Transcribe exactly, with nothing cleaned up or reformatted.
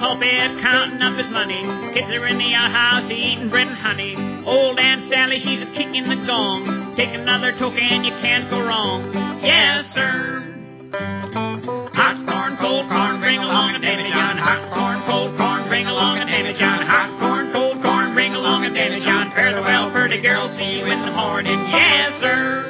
pulpit counting up his money. Kids are in the outhouse eating bread and honey. Old Aunt Sally, she's a kicking the gong. Take another token, you can't go wrong. Yes, sir. Hot corn, cold corn, bring along a Davy John. Hot corn, cold corn, bring along a Davy John. Hot corn, cold corn, bring along a Davy John. Fares well, pretty girl, see you in the morning. Yes, sir.